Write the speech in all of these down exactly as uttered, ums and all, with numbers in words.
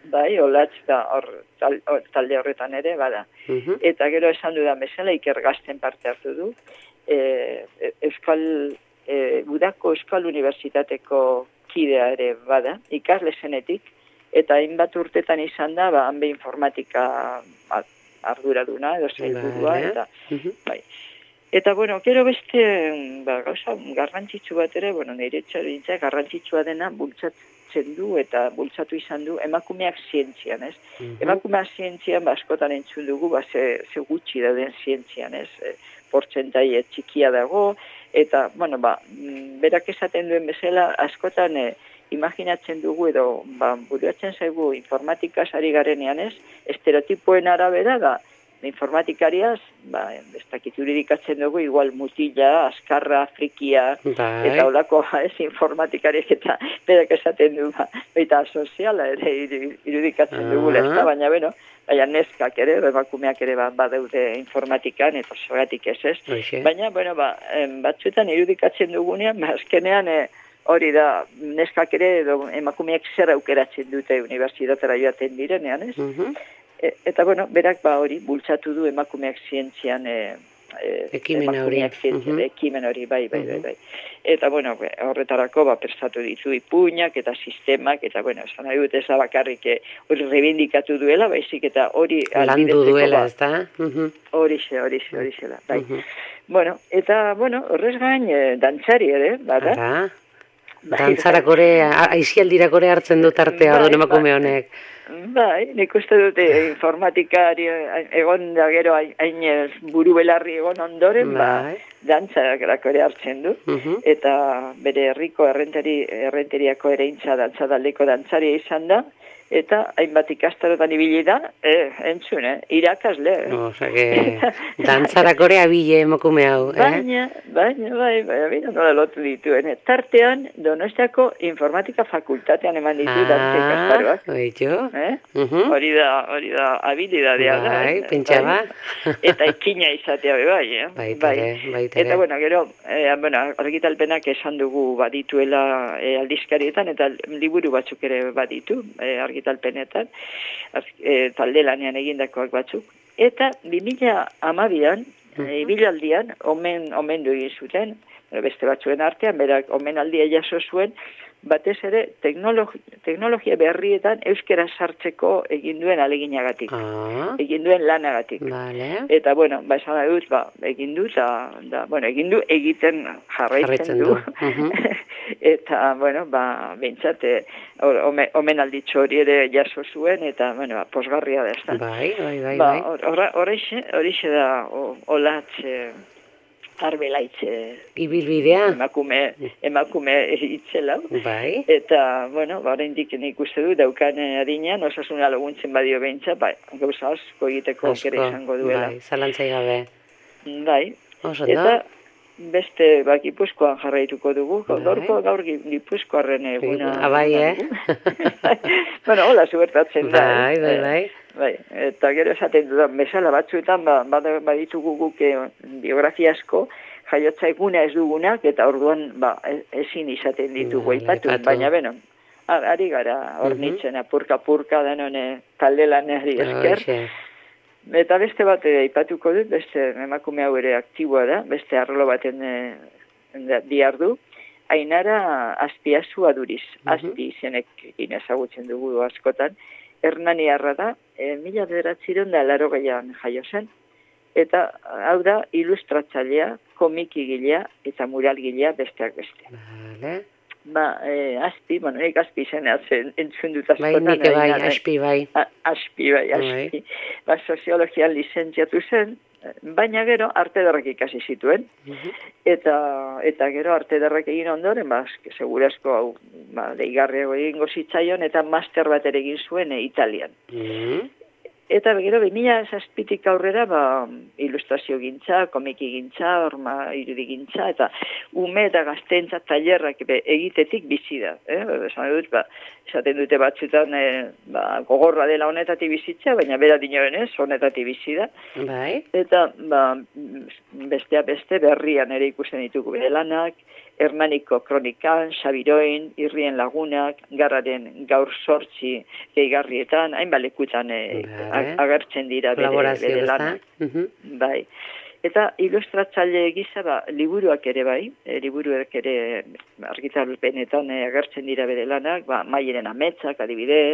bai, olatz da hor tal, talde horretan ere, bada. Mhm. Eta gero esan dudan bezala, Iker Gazten parte hartu du, e, Euskal, e, Udako Euskal Unibertsitateko kidea ere bada, ikasle zenetik, eta hainbat urtetan izan da, ba, hanbe informatika arduraduna, edo zailburua, Vale. eta, Mhm. bai. Eta, bueno, gero beste, ba, gauza, garrantzitsu bat ere, bueno, nire txarintzak garrantzitsua dena bultzatzen du eta bultzatu izan du emakumeak zientzian, ez? Mhm. Emakumeak zientzian, ba, askotan entzun dugu, ba, ze, ze gutxi dauden zientzian, ez? E, portzentai txikia dago, eta, bueno, ba, berak esaten duen bezala, askotan e, imaginatzen dugu edo, ba, buruatzen zaigu informatikaz ari garenean, ez? Estereotipoen arabera da, informatikariaz, ba, ez dakit juridikatzen dugu, igual mutila, askarra, frikia, Bai. eta holako, ez, informatikariek eta berak esaten du, ba, eta soziala ere irudikatzen dugu, Ah. ezta, baina, bueno, baina neskak ere, emakumeak ere ba, badeude informatikan, eta zoratik ez ez. Hoxe. Baina, bueno, ba, em, batzuetan irudikatzen dugunean, ba, azkenean, e, hori da, neskak ere, edo emakumeak zer aukeratzen dute unibertsitatera joaten direnean, ez? Mhm. E, eta, bueno, berak ba hori, bultzatu du emakumeak zientzian, e, e, Ekimen hori. emakumeak zientzian, Mhm. ekimen hori, bai, bai, bai, Mhm. bai. Eta, bueno, be, horretarako, ba, prestatu ditu ipuinak eta sistemak, eta, bueno, esan nahi dut ez da bakarrik e, hori rebindikatu duela, baizik eta hori Landu ahalbidetzeko, duela, ba, ez da? Mhm. horixe, horixe, horixe da, bai. Mhm. Bueno, eta, bueno, horrez gain, e, dantzari ere, bada. Ara, Bai, dantzarakore, aizialdirakore hartzen dut artea, Bai, orduan emakume bai. honek. Bai, nik uste dute informatikari egon da gero hain hain buru belarri egon ondoren, ba, Bai. dantzarako ere hartzen du. Mhm. Eta bere herriko errentari, errenteriako ere intza dantzadaldeko dantzaria izan da, eta hainbat ikastarotan ibili da, eh, entzun, eh, irakasle. Eh? Osa, que dantzarakore abile emakume hau, eh? Baina, baina, bai, baina, baina nola lotu dituen. Eh? Tartean, Donostiako informatika fakultatean eman ditu dantza ikastaroak. oitxo. Eh? Mhm. Hori da, hori da, habilidadea da. Bai, eh? pentsa ba. Eta ikina izatea be bai, eh? Baita ere, baita ere. Eta, bueno, gero, eh, bueno, argitalpenak esan dugu badituela eh, aldizkarietan, eta liburu batzuk ere baditu, eh, argitalpenetan, az, eh, talde lanean egindakoak batzuk. Eta bi mila hamabian, eh, ibilaldian, omen, omendu egin zuten, beste batzuen artean, berak omenaldia jaso zuen, batez ere teknologi, teknologia berrietan euskera sartzeko egin duen aleginagatik, Ah, egin duen lanagatik. vale. Eta, bueno, ba, esan dut, ba, egin du, eta, da, bueno, egin du, egiten jarraitzen, Jarraitzen du. du. Mhm. Eta, bueno, ba, bintzat, eh, ome, omenalditxo hori ere jaso zuen, eta, bueno, ba, posgarria da, ez da. Bai, bai, bai, Ba, bai. hor- horra- horixe, horixe da, o- olatz, eh, arbelaitze, Ibilbidea, emakume, emakume itzela. bai. Eta, bueno, ba, oraindik nik uste du, daukan adinean, osasuna laguntzen badio behintza, ba, gauza asko egiteko aukera izango duela. Bai, zalantzai gabe. Bai, Oso, eta da? beste, ba, Gipuzkoan jarraituko dugu, Bai. gaurko gaur Gi- Gipuzkoarren eguna. Ah, bai, eh? Bueno, hola, zubertatzen da. Bai, eh? bai, Eh, bai. Bai, eta gero esaten dudan, bezala batzuetan, ba, bada- baditugu guk eh, biografia asko, jaiotza eguna ez dugunak, eta orduan, ba, e- ezin izaten ditugu Bai, aipatu, aipatu. baina, beno, a- ari gara, hornitzen, apurka-apurka denone talde lanari esker. Hoxe. Eta beste bat ere aipatuko dut, beste emakume hau ere aktiboa da, beste arlo baten e, diar du, Ainara Azpiazu Aduriz, Azpi izenek inezagutzen dugu askotan, Hernaniarra da, e, mila bederatziron da laro gehiagoan jaio zen, eta hau da ilustratzailea, komikigilea eta muralgilea besteak beste. Vale. Ba, e, Azpi, bueno, nik Azpi izena zen entzun dut Bai, askotan. nik bai, Ainara. aspi bai. A- Azpi, bai, Azpi. Ba, soziologian lizentziatu zen, baina gero arte ederrak ikasi zituen. Mhm. Eta eta gero arte ederrak egin ondoren, ba, eske, segurazko hau, ba, deigarriago egingo zitzaion, eta master bat ere egin zuen e, Italian. Mhm. Eta gero, bi mila zazpitik aurrera, ba, ilustrazio gintza, komiki gintza, orma irudi gintza, eta ume eta gaztentza tailerrak egitetik bizi da. Eh? Esan dut, ba, esaten dute batzutan e, ba, gogorra dela honetatik bizitza, baina bera dinoen ez, honetatik bizi da. Bai. Eta ba, bestea beste berrian ere ikusten ditugu bere lanak, Hernaniko kronikan, Xabiroin, Irrien lagunak, Garraren gaur sortzi gehigarrietan, hainbat lekutan e, agertzen dira bere, bere lanak. Uh-huh. Bai. Eta ilustratzaile gisa ba, liburuak ere bai, e, liburuak ere argitalpenetan e, agertzen dira bere lanak, ba, Maieren ametsak adibidez,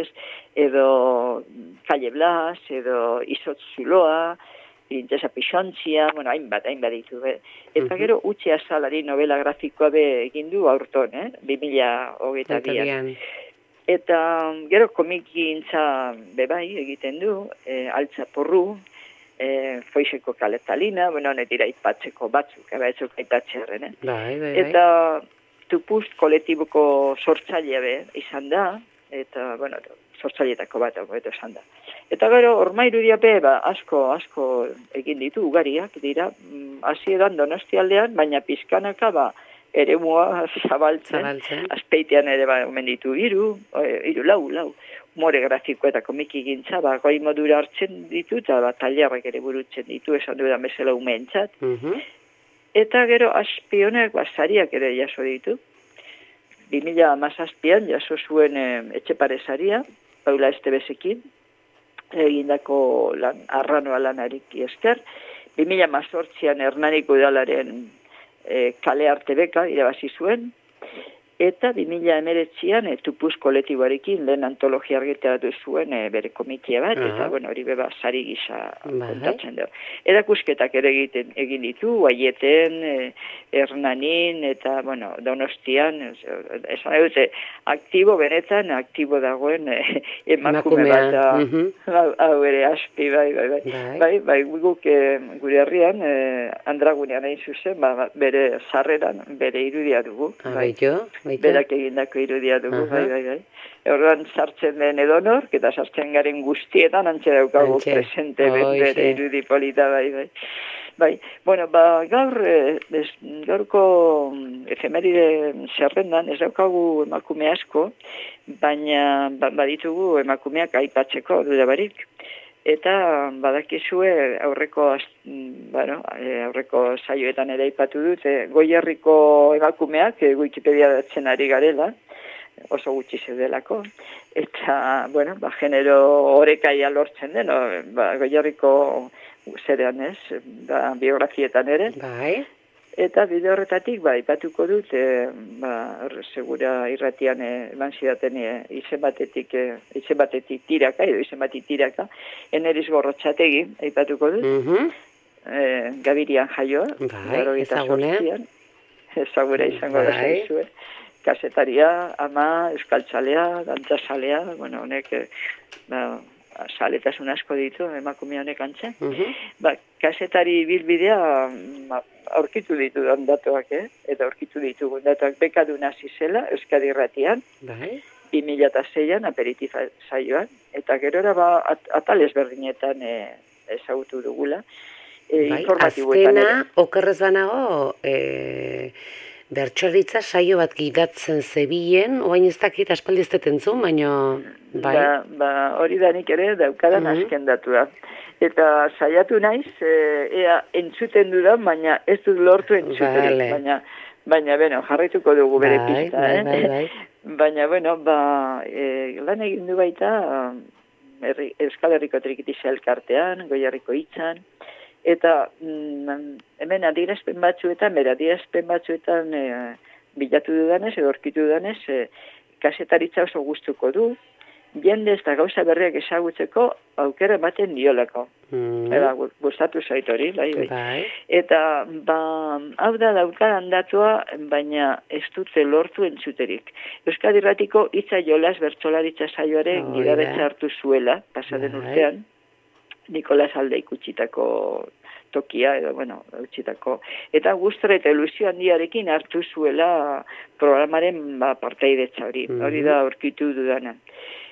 edo Kalle Blas, edo Izotz Zuloa, Princesa Pixontzia, bueno, hainbat, hainbat ditu. Be. Eta uh-huh. gero, Utxe Azalari novela grafikoa be egin du aurton, eh? bi mila hogeita bian. Eta gero komikintza be bai egiten du, e, Altza Porru, e, Foixeko Kaletalina, bueno, honet dira aipatzeko batzuk, eba etzuk aipatzearen, eh? Bai, bai, bai. Eta Tupust kolektiboko sortzailea be izan da, eta, bueno, sortzailetako bat, hobeto esan da. Eta gero, Ormairudia be, ba, asko, asko egin ditu, ugariak dira, hasieran Donostialdean, baina pizkanaka, ba, eremua zabaltzen, zabaltzen. Azpeitean ere, ba, omen ditu, iru, iru, lau, lau, humore grafiko eta komiki gintza, ba, goi modura hartzen ditu, eta ba, tailerrak ere burutzen ditu, esan dudan bezala umeentzat. Uh-huh. Eta gero, azpionek, ba, sariak ere jaso ditu. bi mila hamazazpian jaso zuen eh, Etxepare saria, Paula Estebezekin, egindako lan, arranoa lanarik esker. bi mila hamazortzian Hernaniko udalaren e, kale arte beka irabazi zuen, eta bi mila hemeretzian e, Tupuz kolektiboarekin lehen antologia argitaratu zuen e, bere komikia bat, uh-huh. eta bueno, hori beba sari gisa kontatzen dugu. Erakusketak ere egiten egin ditu, Aieten, e, Hernanin, eta bueno, Donostian, esan dute, aktibo benetan, aktibo dagoen e, emakume bat, uh-huh. hau ere aspi, bai, bai, bai, bai, bai, bai guk e, gure herrian, e, Andragunean hain zuzen, ba, bere sarreran, bere irudia dugu, bai. Berak egindako irudia dugu, uh-huh. bai, bai, bai. Orduan sartzen den edonor, eta sartzen garen guztietan, antxe daukagu antxe. Presente oh, bere irudi polita, bai, bai. Bai, bueno, ba, gaur, ez, gaurko efemeride zerrendan, ez daukagu emakume asko, baina ba, baditugu emakumeak aipatzeko dudabarik. Eta badakizue aurreko bueno, aurreko saioetan ere aipatu dut, e, Goierriko emakumeak e, Wikipedia datzen ari garela, oso gutxi zeudelako, eta, bueno, ba, genero orekaia lortzen den, o, ba, Goierriko zerean ez, ba, biografietan ere. Bai. Eta bide horretatik, ba, ipatuko dut, e, ba, segura irratian eman zidaten e, izen batetik, e, izen batetik tiraka, edo izen batetik tiraka, Eneriz Gorrotxategi, ipatuko dut, uh-huh. e, Gabirian jaioa, bai, ezagunea, ezagura izango da zaizue, kasetaria, ama, euskaltzalea, dantzazalea, bueno, honek, ba, saletasun asko ditu, emakume honek antzen. Uh-huh. Ba, kasetari bilbidea ba, aurkitu ditu datuak, eh? Eta aurkitu ditugu datuak bekadun hasi zela, Euskadi Irratian, bai. bi mila seian aperitif saioan, eta gerora ba, at, atal ezberdinetan e, ezagutu dugula. E, bai, azkena, okerrez banago, e, bertsoritza saio bat gidatzen zebilen, oain ez dakit aspaldi ez detentzun, baina... Bai. Ba, ba, hori danik ere daukadan uh-huh. azken datua. Eta saiatu naiz, e, ea entzuten dudan, baina ez dut lortu entzuterik. Vale. Baina, baina, bueno, jarraituko dugu bere bai, pista. Bai, eh? bai, bai. Baina, bueno, ba, e, lan egin du baita erri, Euskal Herriko Trikitiza elkartean, Goierriko hitzan, eta mm, hemen adierazpen batzuetan, bera adierazpen batzuetan e, bilatu dudanez, edo orkitu dudanez, e, kasetaritza oso gustuko du, jende ez da gauza berriak ezagutzeko aukera ematen diolako. Mm. Eba, gustatu zait hori, bai, bai. Bai. Eta, ba, hau da daukadan datua, baina ez dute lortu entzuterik. Euskadi Irratiko hitza jolas bertsolaritza saioaren oh, gidaretza hartu zuela, pasaden bai. Urtean, Nikolas Aldeik utzitako tokia, edo, bueno, utzitako. Eta gustora eta ilusio handiarekin hartu zuela programaren ba, partaidetza hori. Mm-hmm. Hori da aurkitu dudana.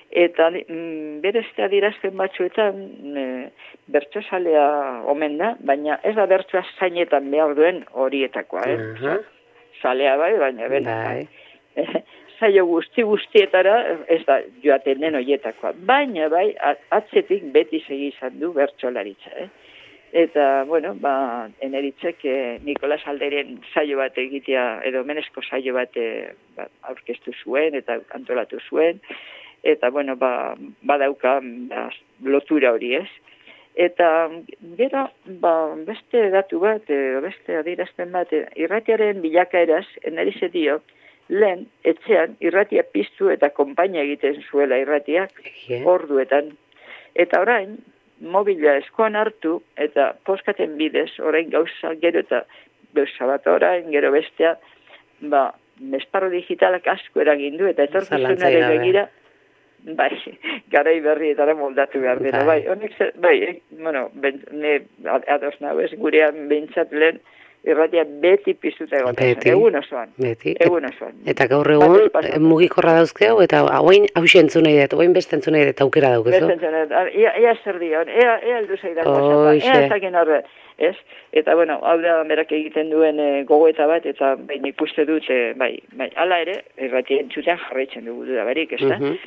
Eta mm, berezte adirazten batzuetan e, bertsosalea omen da, baina ez da bertsoa zainetan behar duen horietakoa, eh? Uh-huh. Zalea bai, baina bena, bai. bai. Zailo guzti guztietara ez da joaten den horietakoa, baina bai atzetik beti segi izan du bertsolaritza, eh? Eta, bueno, ba, eneritzek eh, Nikolas Alderen saio bat egitea, edo menezko saio bat eh, ba, aurkeztu zuen eta antolatu zuen, eta, bueno, ba, badauka ba, lotura hori, ez? Eta, gero, ba, beste datu bat, e, beste adierazpen bat, e, irratiaren bilakaeraz, enerize dio, lehen, etxean, irratia piztu eta konpainia egiten zuela irratiak, Yeah. orduetan. Eta orain, mobila eskoan hartu, eta poskaten bidez, orain gauza, gero eta gauza bat orain, gero bestea, ba, esparru digitalak asko eragin du, eta etorkizunare begira, bai, garai berrietara moldatu behar dira, bai, honek, zer- bai, eh, bueno, ben, ne, ados nago ez, gurean behintzat lehen, irratia beti piztuta egoten, Beti. egun osoan, Beti. egun osoan. Eta gaur Batez egun pasatu. mugikorra dauzkeu, eta hauain hauxe entzun nahi dut, hauain beste entzun nahi dut aukera daukezu. Beste entzunet, ea, ea zer dion, ea, ea aldu zeidan WhatsAppa, Hoxe. ea ezakin horre, ez? Eta, bueno, hau da berak egiten duen e, gogoeta bat, eta behin ikuste dut, e, bai, bai, ala ere, irratia entzutean jarraitzen dugu da barik, ez da? Mhm.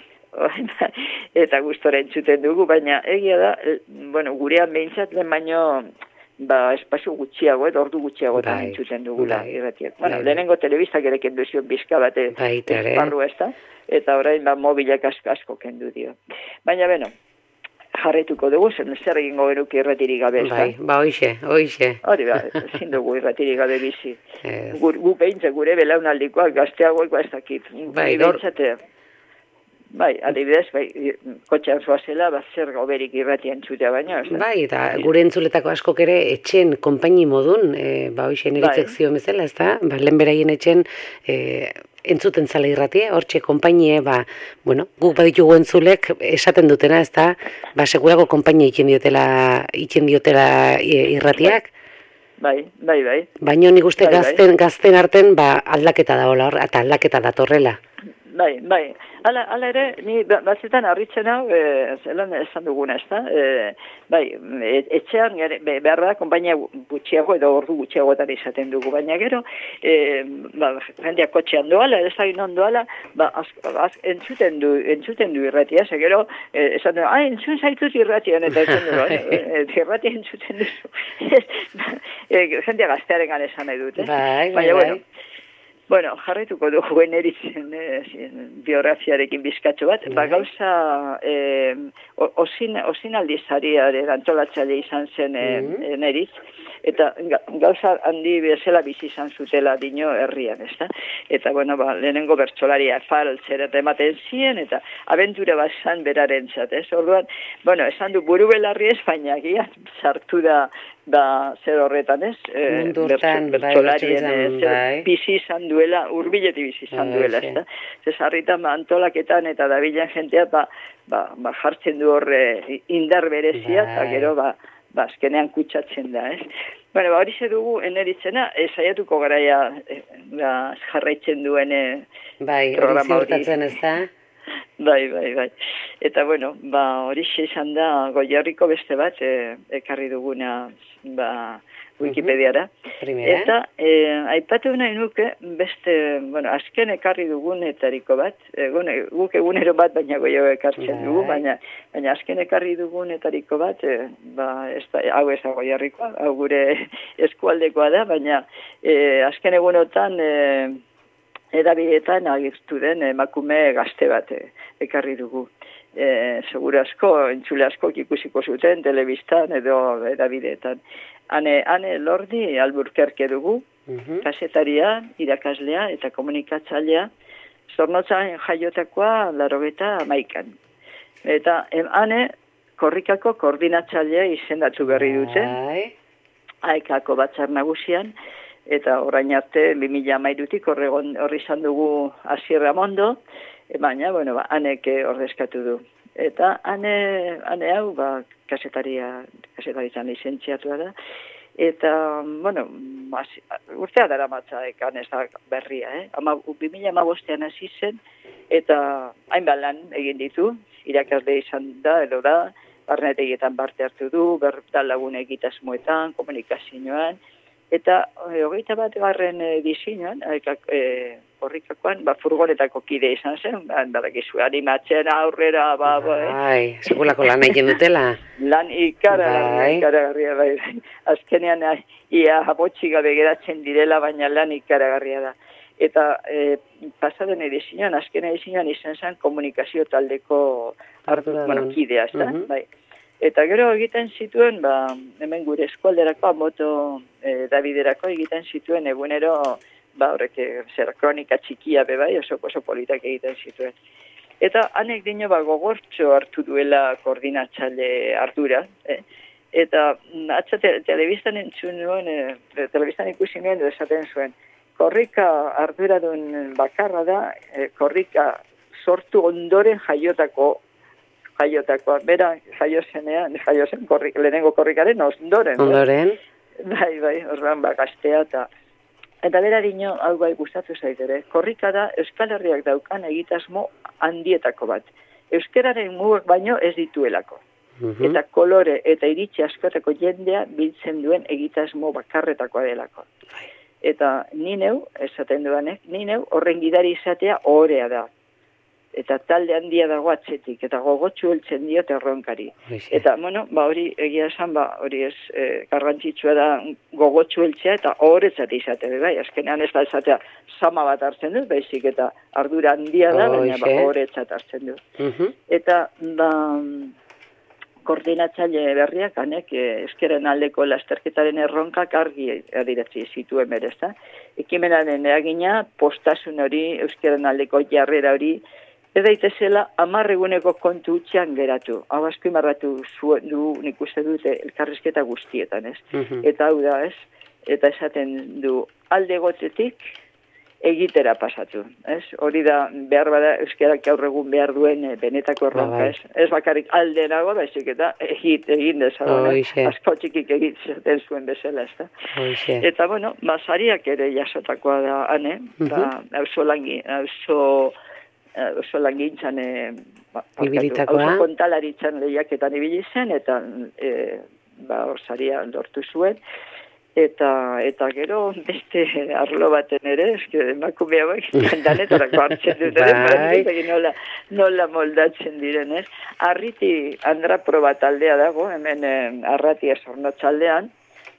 Eta gustora entzuten dugu, baina egia da, e, bueno, gurean behintzat lehen baino, ba, espazio gutxiago, eta ordu gutxiago Bai, entzuten dugula bai, irratiak. Bueno, bai. lehenengo telebistak ere kendu zion bizka bate Baita ere. esparru ez da, eta orain ba, mobilak asko, asko kendu dio. Baina, beno, jarraituko dugu, zen zer egingo genuke irratirik gabe, ez da? Bai, ba, hoixe, hoixe. Hori ba, ezin dugu irratirik gabe bizi. Ez. Gu, gu behintzat gure belaunaldikoak gazteagoak ez dakit. Bai, Ni gaur- behintzat, bai, adibidez, bai, kotxean zoazela, ba, zer goberik irratia entzutea baina, ez da? Bai, eta gure entzuletako askok ere etxen konpaini modun, e, ba, hoixe neritzek Bai. zio bezala, ez da? Ba, lehen beraien etxen e, entzuten zala irratie, hortxe konpainie, ba, bueno, guk baditugu entzulek esaten dutena, ez da? Ba, segurako konpainia iken diotela, iken diotela e, irratiak, Bai, bai, bai. baina nik uste Bai, bai. gazten, gazten arten, ba, aldaketa dagoela hor, eta aldaketa datorrela. Bai, bai. Hala, hala ere, ni ba- batzuetan harritzen hau, e, zelan esan duguna, ez da? E, bai, e, etxean gere, be, behar da, konpainia gutxiago edo ordu gutxiagotan izaten dugu, baina gero, e, ba, jendea kotxean doala, ez da non doala, ba, az, az, entzuten du, entzuten du irratia, ze gero, e, esan du, ah, entzun zaitut irratian, eta entzun du, e, e, irratia entzuten duzu. e, jendea gaztearen gane esan nahi dute. Bai, bai, Baina, bai. bueno, Bueno, jarraituko dugu eneritzen eh, biografiarekin bizkatxo bat. Ba, gauza, eh, osin, osin aldizariaren antolatzaile izan zen eh, Mhm. eneritz, eta ga- gauza handi bezala bizi izan zutela dino herrian, ez da? Eta, bueno, ba, lehenengo bertsolaria faltzera eta ematen zien, eta abentura bat zan berarentzat, ez? Orduan, bueno, esan du buru belarri ez, baina gian sartu da da zer horretan, ez? Eh, Mundu hortan, bertso- bai, bertsolarien, bertsolaritzan, eh, zer bai. bizi izan duela, urbileti bizi izan Bai, duela, sí. ez da? Ze sarritan, ba, antolaketan eta dabilen jentea, ba, ba, ba jartzen du horre indar berezia, eta Bai. gero, ba, ba, azkenean kutsatzen da, ez? Bueno, ba, hori ze dugu eneritzena, e, saiatuko garaia e, ba, jarraitzen duen e, Bai, hori programa hori. ziurtatzen, ez da? Bai, bai, bai. Eta, bueno, ba, hori izan da Goierriko beste bat, e, ekarri duguna, ba, Wikipediara. Primera. Eta, e, aipatu nahi nuke, beste, bueno, azken ekarri dugunetariko bat, egun, guk egunero bat, baina goio ekartzen Bai. dugu, baina, baina azken ekarri dugunetariko bat, e, ba, ez da, hau ez da Goierrikoa, hau gure eskualdekoa da, baina e, azken egunotan, e, edabidetan agertu den emakume gazte bat eh, ekarri dugu. E, segura asko, entzule asko ikusiko zuten, telebistan edo edabidetan. Hane, hane Lordi Alburkerke dugu, Mhm. kasetaria, irakaslea eta komunikatzailea, Zornotzan jaiotakoa larogeta hamaikan. Eta em, hane korrikako koordinatzailea izendatu berri dute, Bai. aekako batzar nagusian, eta orain arte bi mila hamairutik horregon horri izan dugu Asier Ramondo, e, baina, bueno, ba, hanek eh, ordezkatu du. Eta hane, hane hau, ba, kasetaria, kasetaritzan lizentziatua da, eta, bueno, hasi- urtea dara matza ekan ez da berria, eh? Ama, bi mila hamabostean hasi zen, eta hainbat lan egin ditu, irakasle izan da, edo da, barnetegietan parte hartu du, bertan lagun egitasmoetan, komunikazioan, eta e, hogeita bat garren e, diseinuan, e, korrikakoan, ba, furgonetako kide izan zen, ba, badakizu, animatzen aurrera, ba, ba, eh? Bai, segulako lan egin dutela. Lan ikaragarria, ikaragarria, bai, bai. Azkenean, ia abotxi gabe geratzen direla, baina lan ikaragarria da. Eta e, pasaden edizioan, azken edizioan izan zen komunikazio taldeko ardura, bueno, kidea, ez da? Uh -huh. Bai. Eta gero egiten zituen, ba, hemen gure eskualderako, moto e, Daviderako egiten zituen egunero, ba, horrek, zer, kronika txikia bebai, oso, oso politak egiten zituen. Eta hanek dino, ba, gogortxo hartu duela koordinatzaile ardura, eh? Eta atza te, telebistan entzun nuen, e, telebistan ikusi nuen, esaten zuen, korrika arduradun bakarra da, e, korrika sortu ondoren jaiotako, jaiotakoa, bera jaio zenean, jaio zen korrik, lehenengo korrikaren ondoren. Ondoren? Bai, bai, orban bakastea eta eta bera dino, hau bai gustatu zaitere, korrika da Euskal Herriak daukan egitasmo handietako bat. Euskararen mugak baino ez dituelako. Uh-huh. Eta kolore eta iritsi askotako jendea biltzen duen egitasmo bakarretakoa delako. Eta ni neu, esaten duanek, ni neu horren gidari izatea ohorea da. Eta talde handia dago atzetik, eta gogotxu heltzen diot erronkari. Oixe. Eta, bueno, ba hori egia esan, ba hori ez e, garrantzitsua da gogotxu heltzea eta ohoretzat izate, bai, azkenean ez da esatea sama bat hartzen dut, baizik eta ardura handia da, baina ba, ohoretzat hartzen dut. Uh-huh. Eta, ba, koordinatzaile berriak, hanek, e, euskaren aldeko lasterketaren erronkak argi adiratzi zituen berezta. Ekimenaren eragina, postasun hori, euskaren aldeko jarrera hori, ez daitezela amarreguneko kontu utxean geratu. Hau asko imarratu du, nik uste dute, elkarrizketa guztietan, ez? Uh-huh. Eta hau da, ez? Eta esaten du, alde gotetik egitera pasatu, ez? Hori da, behar bada, euskarak gaur egun behar duen e, benetako erronka, ez? Ez bakarrik alde nago, baizik eta egit, egin dezago, asko txikik egiten zuen bezala, ez da? Oixe. Eta, bueno, basariak ere jasotakoa da, ane, uh-huh. Ba, auzo langi, auzo... oso langintzan e, ba, oso kontalaritzan lehiaketan ibili zen eta e, ba, orsaria lortu zuen eta eta gero beste arlo baten ere eske emakume hauek danetarako hartzen dute nola, nola moldatzen direnez. Arriti Andraproba taldea dago hemen e, Arratia Zornotzaldean,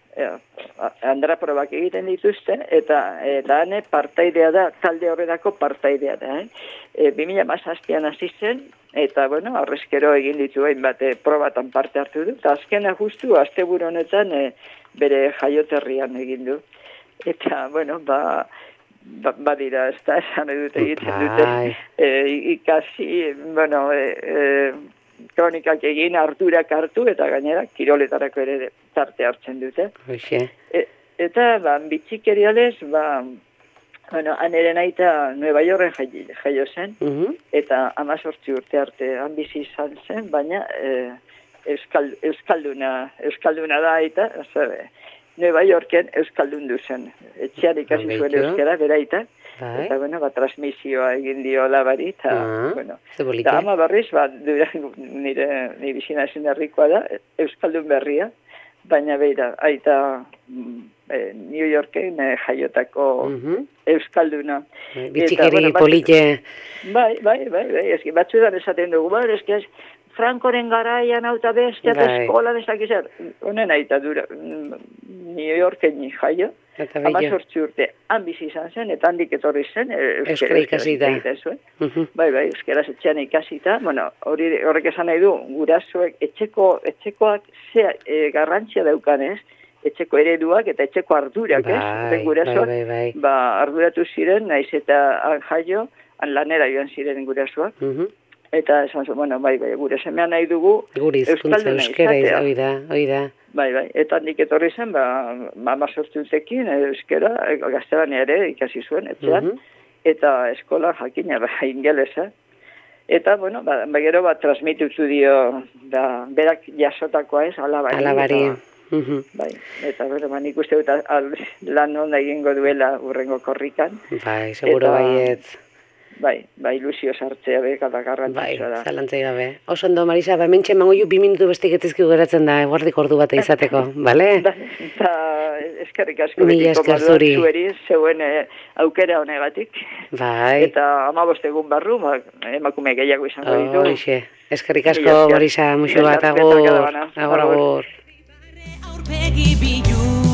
Andra probak egiten dituzte, eta eta hane partaidea da, talde horretako partaidea da. Eh? E, bi mila hamazazpian hasi zen, eta, bueno, aurrezkero egin ditu hainbat probatan parte hartu du, eta azkena justu, asteburu honetan e, bere jaioterrian egin du. Eta, bueno, ba, ba, badira, ez da, esan edut egiten dute, e, ikasi, bueno, e, e, kronikak egin ardurak hartu eta gainera kiroletarako ere tarte hartzen dute. E, eta ba, bitxikerialez, ba, bueno, aneren aita Nueva Yorken jaio, jaio zen, uh-huh. Eta amazortzi urte arte han bizi izan zen, baina e, euskal, euskalduna, euskalduna da aita, zabe, Nueva Yorken euskaldundu zen. Etxean ikasi zuen euskara, bera aita. Bai. Eta, bueno, ba, transmisioa egin dio labari, eta, uh-huh. Bueno, eta ama berriz, ba, dura, nire, nire bizina zen herrikoa da, euskaldun berria, baina beira, aita e, New Yorken e, jaiotako uh-huh. euskalduna. Bitxikeri bueno, polite. Bai, bai, bai, bai, eski, batzuetan esaten dugu, bai, eski ez, Frankoren garaian auta bestia eta eskola desakizar. Honen aita dura, New Yorken jaio, amazortzi urte, han bizi izan zen, eta handik etorri zen, euskera ikasita. Uh-huh. Bai, bai, euskera etxean ikasita, bueno, hori horrek esan nahi du, gurasoek, etxeko, etxekoak ze e, garrantzia daukanez, etxeko ereduak eta etxeko ardurak, bai, ez? Gurasoak, bai, bai, bai. Ba, arduratu ziren, naiz eta han jaio, han lanera joan ziren gurasoak. Uh-huh. Eta esan zu, bueno, bai, bai, gure semean nahi dugu euskalduna izatea. Hoi da, hoi da. Bai, bai, eta handik etorri zen, ba, mama sortutekin, euskera, gazteban ere ikasi zuen, etxean, uh-huh. Eta eskola jakina, ba, ingelesa. Eta, bueno, ba, gero bat transmitutu dio, da, berak jasotakoa ez, alabari. Alabari. Eta, uh-huh. Bai, eta, bueno, ba, nik uste dut lan onda egingo duela urrengo korrikan. Bai, seguro baiet. bai, bai, ilusio sartzea beka da Bai, garrantzitsua da. zalantzai gabe. Oso ondo, Marisa, ba, hementxe emango ju bi minutu beste getizkigu geratzen da, eguerdik ordu bat izateko, bale? Da, da, eskerrik asko Mila betiko esker moduan zuri. zueri, zeuen eh, aukera honegatik. Bai. Eta hamabost egun barru, ba, emakume gehiago izango ditu. Hoxe, eskerrik asko, Mila esker. Marisa, muxu bat, Venga, agur, betak adabana. agur, agur. Aurpegi bilu